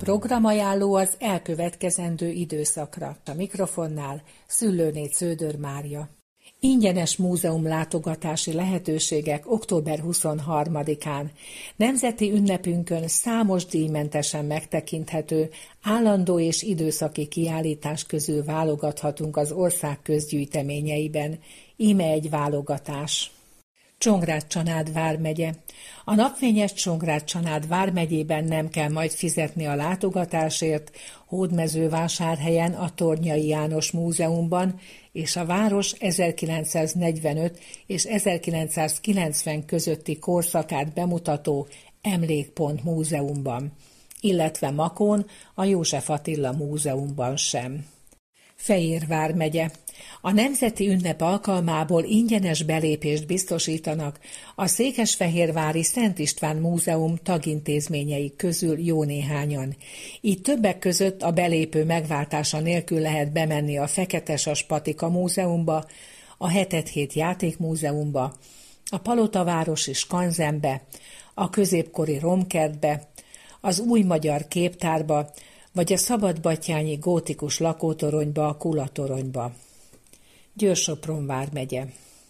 Programajánló az elkövetkezendő időszakra. A mikrofonnál Szüllőné Cződör Mária. Ingyenes múzeumlátogatási lehetőségek október 23-án. Nemzeti ünnepünkön számos díjmentesen megtekinthető, állandó és időszaki kiállítás közül válogathatunk az ország közgyűjteményeiben. Íme egy válogatás. Csongrád-Csanád vármegye. A napfényes Csongrád-Csanád vármegyében nem kell majd fizetni a látogatásért, Hódmezővásárhelyen a Tornyai János Múzeumban és a város 1945 és 1990 közötti korszakát bemutató Emlékpont Múzeumban, illetve Makón a József Attila Múzeumban sem. Fejér vármegye. A nemzeti ünnep alkalmából ingyenes belépést biztosítanak a Székesfehérvári Szent István Múzeum tagintézményei közül jó néhányan. Így többek között a belépő megváltása nélkül lehet bemenni a Feketesas Patika Múzeumba, a Hetet-hét Játékmúzeumba, a Palotavárosi Skanzenbe, a középkori Romkertbe, az Új Magyar Képtárba, vagy a Szabadbattyányi gótikus lakótoronyba, a Kulatoronyba. Győr-Sopron vármegye.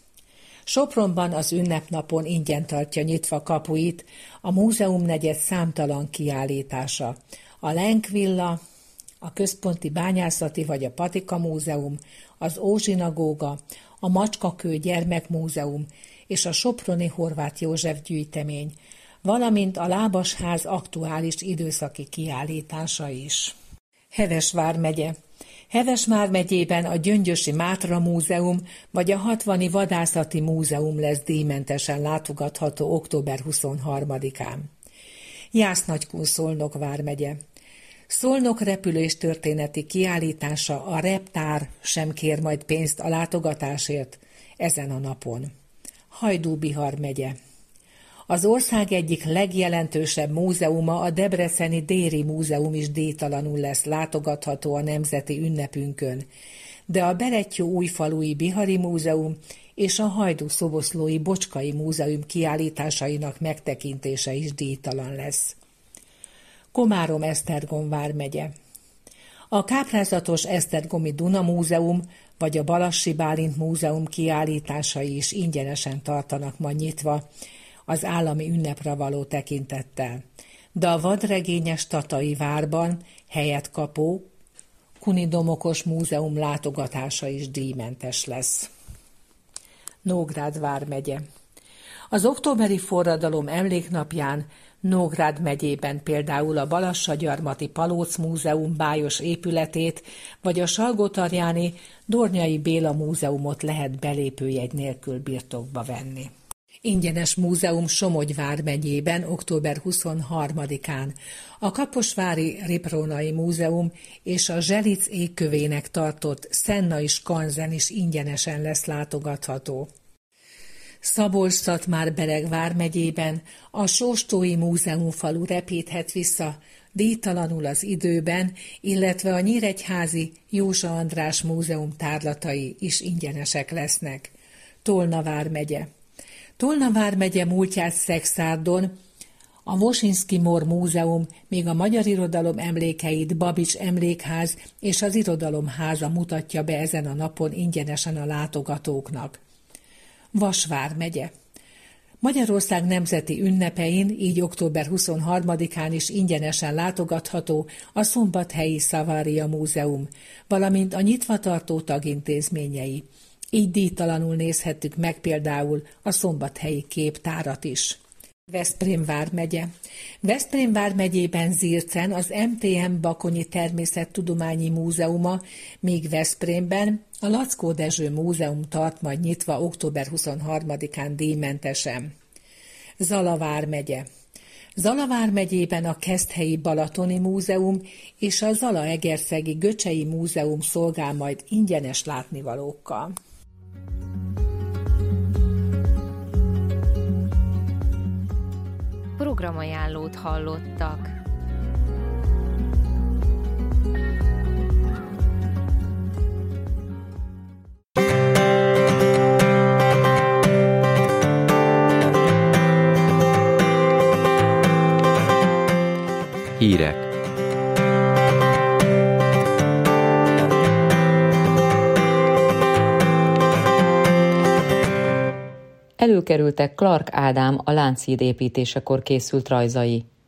Sopronban az ünnepnapon ingyen tartja nyitva kapuit a múzeumnegyed számtalan kiállítása. A Lenk Villa, a Központi Bányászati vagy a Patika Múzeum, az Ózsinagóga, a Macskakő Gyermekmúzeum és a Soproni Horváth József gyűjtemény, valamint a Lábasház aktuális időszaki kiállítása is. Heves vármegye. Heves vármegyében a Gyöngyösi Mátra Múzeum vagy a Hatvani Vadászati Múzeum lesz díjmentesen látogatható október 23-án. Jász-Nagykun Szolnok vármegye. Szolnok repüléstörténeti kiállítása, a Reptár sem kér majd pénzt a látogatásért ezen a napon. Hajdú-Bihar megye. Az ország egyik legjelentősebb múzeuma, a Debreceni Déri Múzeum is díjtalanul lesz látogatható a nemzeti ünnepünkön, de a Berettyó-újfalui Bihari Múzeum és a Hajdú-szoboszlói Bocskai Múzeum kiállításainak megtekintése is díjtalan lesz. Komárom-Esztergom vármegye. A káprázatos Esztergomi Duna Múzeum vagy a Balassi Bálint Múzeum kiállításai is ingyenesen tartanak majd nyitva, az állami ünnepre való tekintettel, de a vadregényes Tatai várban helyet kapó Kuni Domokos Múzeum látogatása is díjmentes lesz. Nógrád vármegye. Az októberi forradalom emléknapján Nógrád megyében például a Balassagyarmati Palóc Múzeum bájos épületét vagy a Salgótarjáni Dornyai Béla Múzeumot lehet belépőjegy nélkül birtokba venni. Ingyenes múzeum Somogy vármegyében október 23-án, a Kaposvári Riprónai Múzeum és a Zselic égkövének tartott Szennai Skanzen is ingyenesen lesz látogatható. Szabolcs-Szatmár-Bereg vármegyében a Sóstói Múzeumfalu repíthet vissza díjtalanul az időben, illetve a nyíregyházi Józsa András Múzeum tárlatai is ingyenesek lesznek. Tolna vármegye. Tolna vármegye múltját Szekszárdon a Wosinski-Mor Múzeum, még a magyar irodalom emlékeit Babics Emlékház és az Irodalomháza mutatja be ezen a napon ingyenesen a látogatóknak. Vas vármegye. Magyarország nemzeti ünnepein, így október 23-án is ingyenesen látogatható a Szombathelyi Szavária Múzeum, valamint a nyitvatartó tagintézményei. Így díjtalanul nézhettük meg például a Szombathelyi Képtárat is. Veszprém vármegye. Veszprém vármegyében Zircen az MTM Bakonyi Természettudományi Múzeuma, míg Veszprémben a Lackó Dezső Múzeum tart majd nyitva október 23-án díjmentesen. Zala vármegye. Zala vármegyében a Keszthelyi Balatoni Múzeum és a Zalaegerszegi Göcsei Múzeum szolgál majd ingyenes látnivalókkal. Programajánlót hallottak. Hírek. Előkerültek Clark Ádám a Lánchíd építésekor készült rajzai.